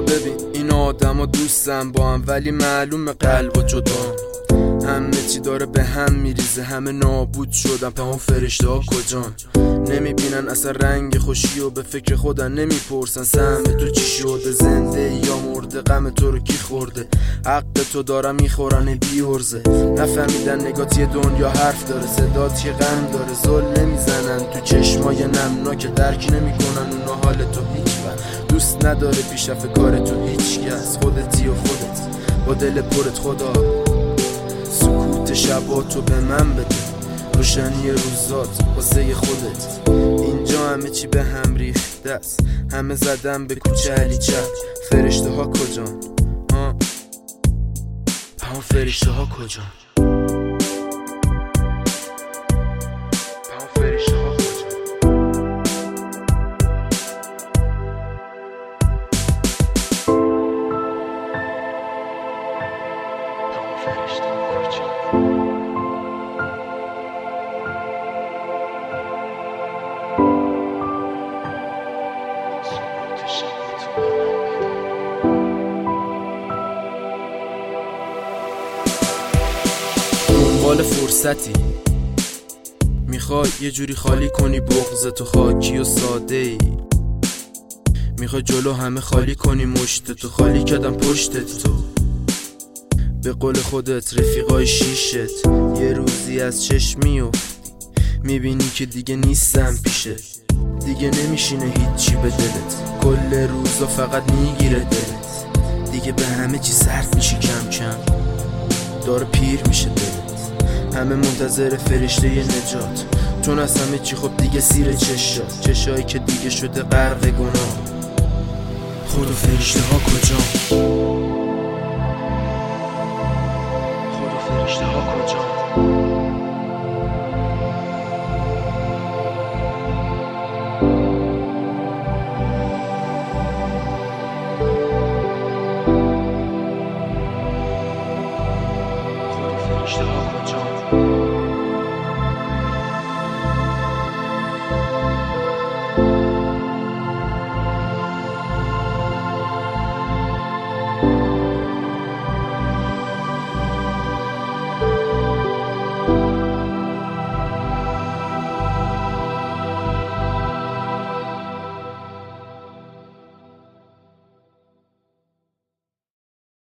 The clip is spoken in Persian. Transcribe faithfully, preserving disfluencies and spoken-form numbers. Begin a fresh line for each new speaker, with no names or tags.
ببین این آدم ها دوستن با هم ولی معلوم قلب و جدا همه چی داره به هم میریزه، همه نابود شدن. په اون فرشته ها کجان؟ نمیبینن اصلا رنگ خوشی و به فکر خودن نمیپرسن سهم تو چی شده، زنده یا مرده، غم تو رو کی خورده، حق تو دارم میخورن بیورزه. نفهمیدن نگاتی دنیا حرف داره، صدات که غم داره، ظلم نمیزنن تو چشمای نمناک، درک نمیکنن اونا حال تو هیچ وقت. دوست نداره پیشرفت کار تو هیچ کس، خودتی و خودت با دل پرت. خدا سکوت شباتو به من بده، روشنی روزات واسه خودت. اینجا همه چی به هم ریخته است، همه زدن به کوچه علی چپ. فرشته ها کجان؟ ها همون فرشته ها کجان؟ همون فرشته ها کجان؟ دنبال فرصتی میخوای یه جوری خالی کنی بغض تو، خاکی و ساده ای. میخوای جلو همه خالی کنی مشت تو، خالی کردم پشت تو. به قول خودت رفیقای شیشت یه روزی از چشم میافتی، میبینی که دیگه نیستم پیشت، دیگه نمیشینه هیچی به دلت، کل روزا فقط میگیره دلت، دیگه به همه چی صرف میشی کم کم، داره پیر میشه دلت. همه منتظر فرشته ی نجات، چون از همه چی خب دیگه سیر چشات، چشایی که دیگه شده غرق گناه. خود و فرشته ها کجا؟ خود و فرشته ها کجا؟